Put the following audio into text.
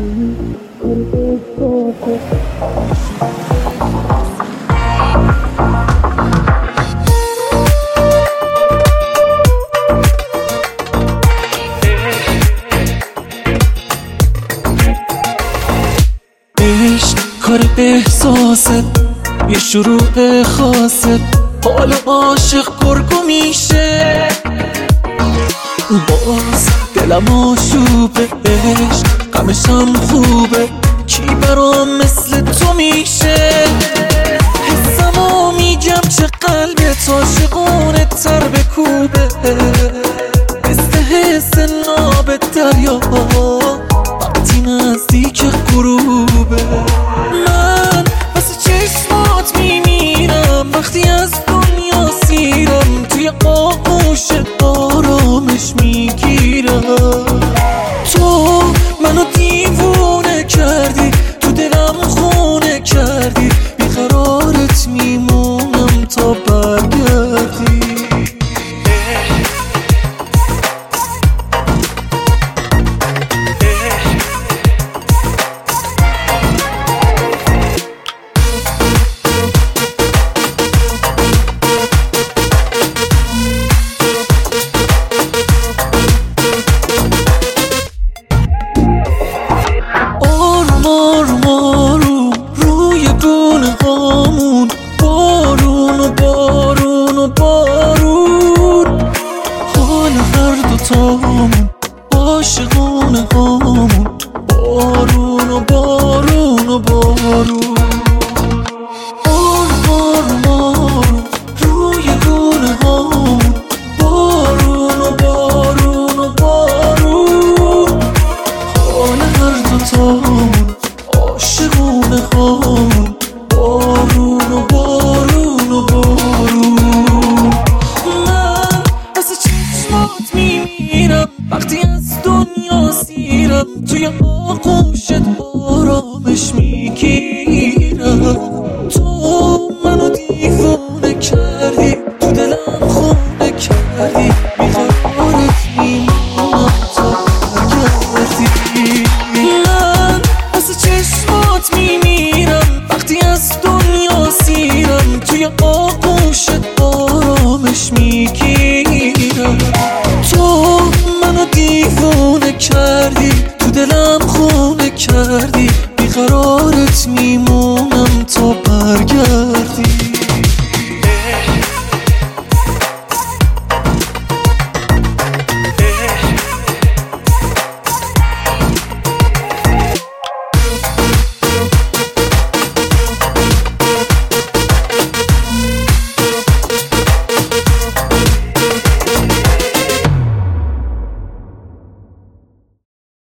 عشق کار احساسه، یه شروع خاصه، حال عاشق گرگو میشه. باز دلم آشوبه، عشق غمشم خوبه، کی برام مثل تو میشه؟ حسمو میگم چه قلبت عاشقونه تر بکوبه، مثل حس ناب دریا وقتی نزدیک غروبه. من واسه چشمات میمیرم وقتی از دنیا سیرم، توی آغوش آرامش میگیرم. تو منو دیوونه کردی، تو دلم خونه کردی، بیقرارت میمونم تا برگردی. روی گونه هامون بارون و بارون و بارون، حال هر دوتامون عاشقونه هامون بارون و بارون و بارون. روی گونه هامون بارون و بارون و بارون، حال هر دوتامون عاشقونه هامون بارون و بارون و بارون. من واسه چشمات میمیرم وقتی از دنیا سیرم، توی